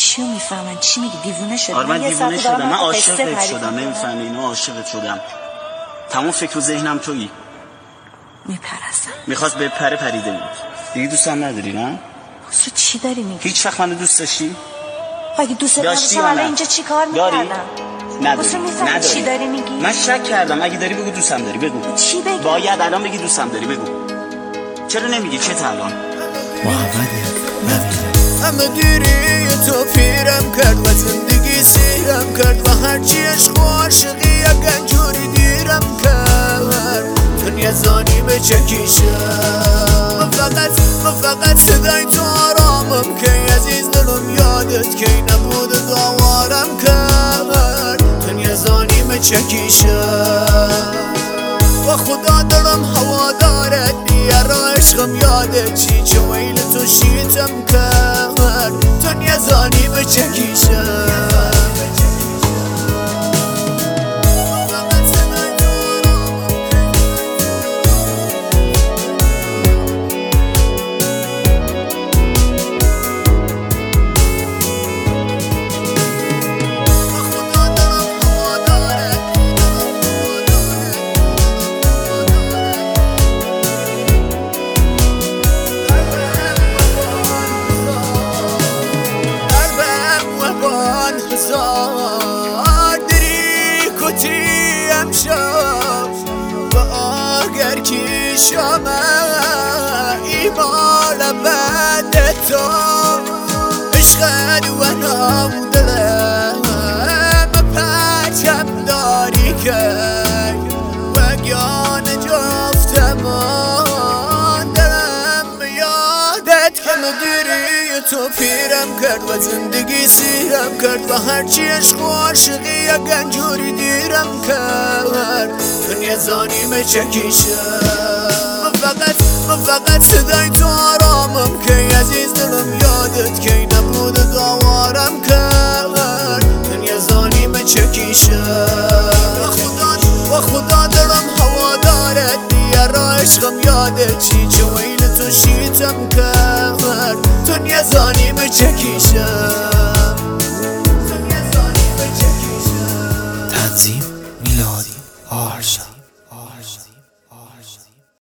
چی میفهمن؟ چی میگی؟ دیوونه شدی؟ آره من دیوونه شدم، من عاشقت شدم، نمیفهمی اینو؟ عاشقت شدم، تمام فکر و ذهنم تویی. میپرستم. میخواست بپره پریده بود. دیگه دوستم نداری نه؟ خسرو چی داری میگی؟ هیچ وقت منو دوست داشتی؟ اگه دوست داشتم الان اینجا چی کار میکردم؟ نداری. خسرو میفهمی چی داری میگی؟ من شک کردم، اگه داری بگو دوستم داری، بگو. چی بگی؟ باید الان بگی دوستم داری، بگو. چرا نمیگی؟ چه الان؟ محمد نبیل همه دیری تو پیرم کرد و زندگی سیرم کرد و هرچی عشق و عاشقی یک انجوری دیرم کرد دنیا زانی به چکیشم من فقط صدای تو آرامم که عزیز دلم یادت که نبود داوارم کرد دنیا زانی به چکیشم و خدا دلم هوا دارد دیار عشقم یادت چی چه ویل تو شیتم کرد دنیا زانی به چکیشم دری کتی امشب و آگر کی شما ایمال بعد تو عشقت و نام دلم پرچم داری کرد و گیان جفتم دلم یادت که مدیری تو پیرم کرد و زندگی سیرم کرد و هرچی عشق و عاشقی یک انجوری دیرم کرد دنیا زانی به چکیشم من فقط صدای تو آرامم که عزیز دلم یادت که نبود داوارم کرد دنیا زانی به چکیشم و خدا دلم هوا دارد دیار عشقم یادت چی چه ویل تو شیتم کرد دنیا زانی به چکیشم